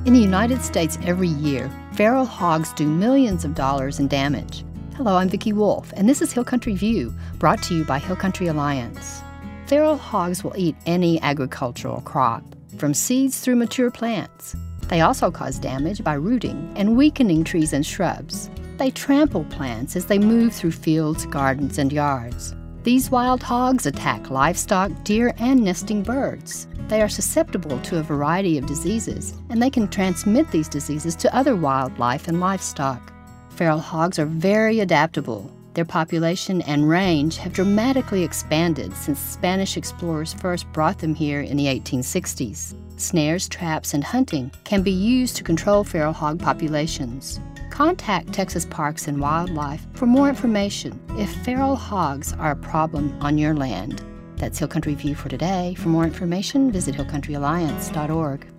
In the United States every year, feral hogs do millions of dollars in damage. Hello, I'm Vicki Wolf, and this is Hill Country View, brought to you by Hill Country Alliance. Feral hogs will eat any agricultural crop, from seeds through mature plants. They also cause damage by rooting and weakening trees and shrubs. They trample plants as they move through fields, gardens, and yards. These wild hogs attack livestock, deer, and nesting birds. They are susceptible to a variety of diseases, and they can transmit these diseases to other wildlife and livestock. Feral hogs are very adaptable. Their population and range have dramatically expanded since Spanish explorers first brought them here in the 1860s. Snares, traps, and hunting can be used to control feral hog populations. Contact Texas Parks and Wildlife for more information if feral hogs are a problem on your land. That's Hill Country View for today. For more information, visit hillcountryalliance.org.